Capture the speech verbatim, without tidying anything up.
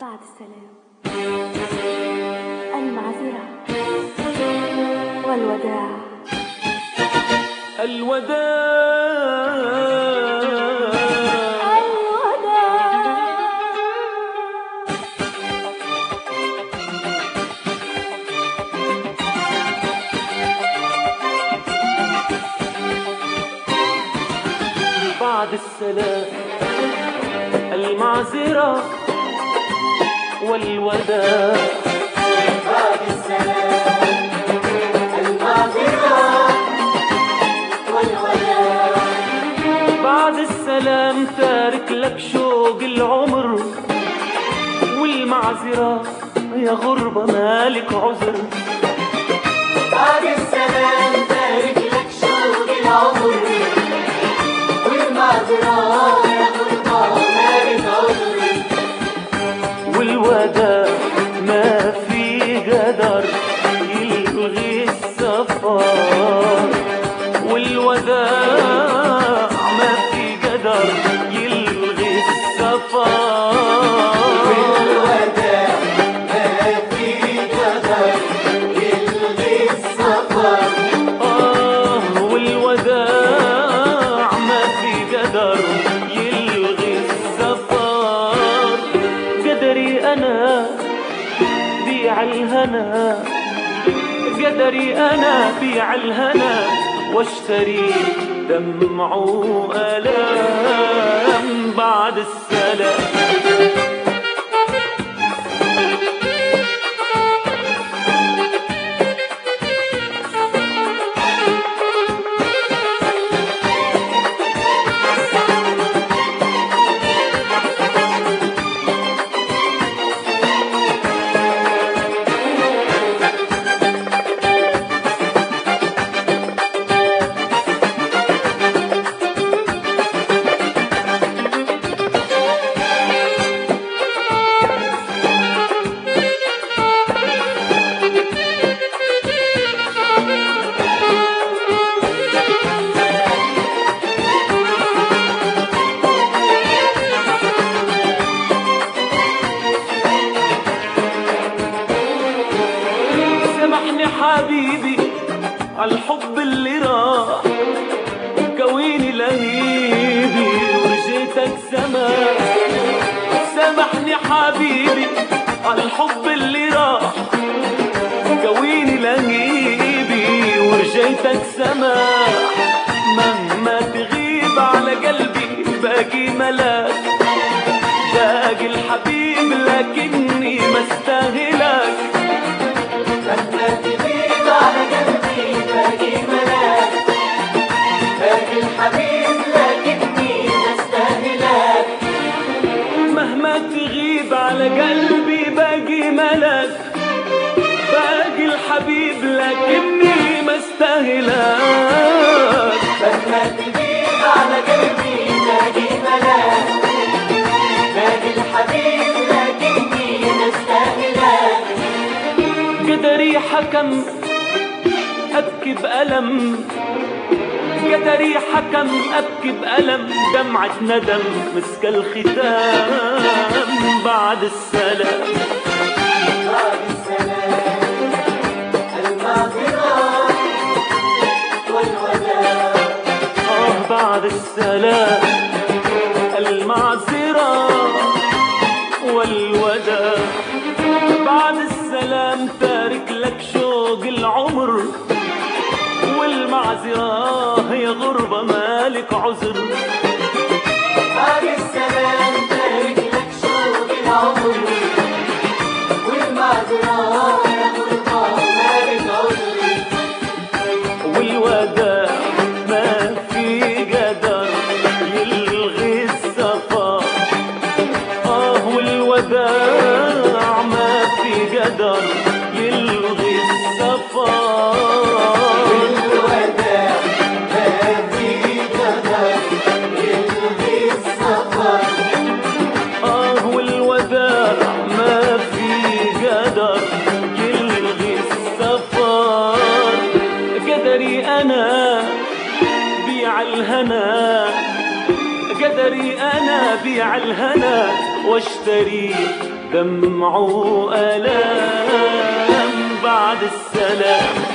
بعد السلام، المعذرة والوداع. الوداع الوداع. بعد السلام، المعذرة والوداع. بعد السلام، المعذرة والوداع. بعد السلام تارك لك شوق العمر، والمعذرة يا غربة مالك عذر. بعد السلام تارك لك شوق العمر، والمعذرة يا غربة مالك عذر. والوداع ما في قدر يلغي السفر، والوداع ما في قدر يلغي السفر. والوداع ما في قدر يلغي السفر. آه والوداع ما في قدر يلغي السفر. قدري أنا بيع الهنا، قدري أنا بيع الهنا، واشتري دمع وألام. بعد السلام، سامحني حبيبي عالحب اللي راح، كويني لهيبي ورجيتك زمان. سامحني حبيبي عالحب اللي راح، كويني لهيبي ورجيتك سماح. مهما تغيب على قلبي باقي ملاك، باقي الحبيب لكني ما استاهلك. مهما تغيب على قلبي باقي ملاك، باقي الحبيب لكني بستاهلك. مهما تغيب على قلبي باقي ملاك، باقي الحبيب لكني ما استاهلك. مهما تغيب على قلبي باقي ملاك، باقي الحبيب لكني بستاهلك. قدري حكم أبكي بألم، قدري حكم أبكي بألم، دمعة ندم مسك الختام. بعد السلام، بعد السلام، المعذرة والوداع. آه بعد السلام، المعذرة والوداع. بعد السلام تارك لك شوق العمر، والمعذرة يا غربة مالك عذر. بعد السلام تارك لك شوق العمر، والمعذرة يا غربة مالك عذر. والوداع ما في قدر يلغي السفر. آه والوداع ما في قدر يلغي السفر. والوداع ما في قدر يلغي السفر. آه والوداع ما في قدر يلغي السفر. قدري أنا بيع الهنا، قدري أنا بيع الهنا، واشتري دمع وألام بعد السلام.